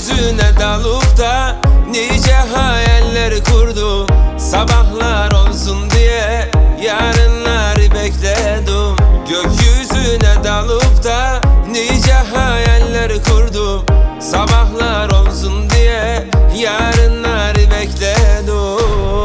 Gökyüzüne dalıp da nice hayaller kurdum. Sabahlar olsun diye yarınları bekledim. Gökyüzüne dalıp da nice hayaller kurdum. Sabahlar olsun diye yarınları bekledim.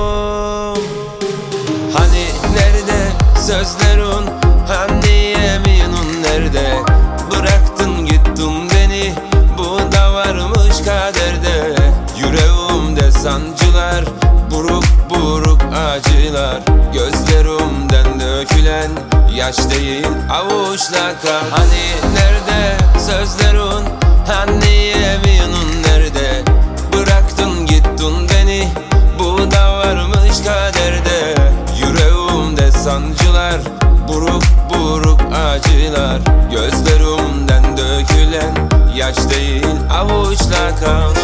Hani nerede sözlerin, hani yeminin nerede? Bıraktın gittin beni, bu da varmış kaderde. Yüreğimde sancılar, buruk buruk acılar. Gözlerimden dökülen yaş değil avuçla kan. Hani nerede sözlerin, hani yeminin nerede? Bıraktın gittin beni, bu da varmış kaderde. Yüreğimde sancılar, buruk buruk acılar. Gözlerimden dökülen yaş değil avuçla kan.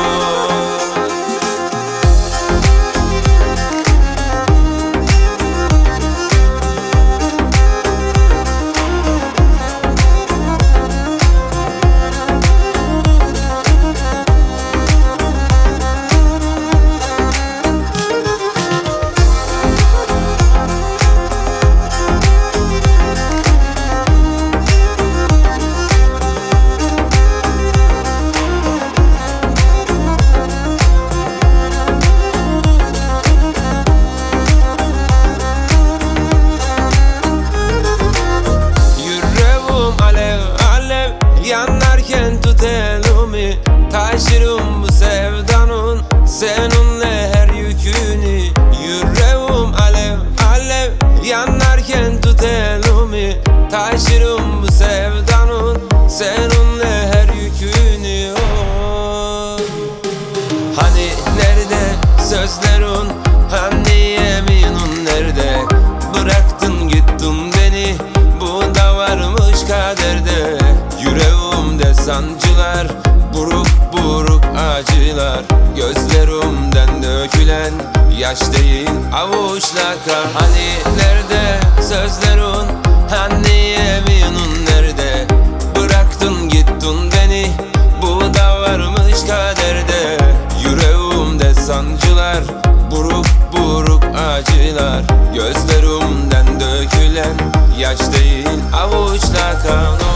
Yanarken tut elimi, taşırım bu sevdanın seninle her yükünü. Yüreğim alev alev, yanarken tut elimi, taşırım bu sevdanın seninle her yükünü. Oh. Hani nerede sözlerin, hani yeminin nerede? Bıraktın gittin beni, bu da varmış kaderde. Yüreğimde sancılar, buruk buruk acılar. Gözlerimden dökülen yaş değil avuçla kan. Hani nerede sözlerin, hani yeminin nerede? Bıraktın gittin beni, bu da varmış kaderde. Yüreğimde sancılar, buruk buruk acılar. Gözlerimden dökülen yaş değil avuçla kan.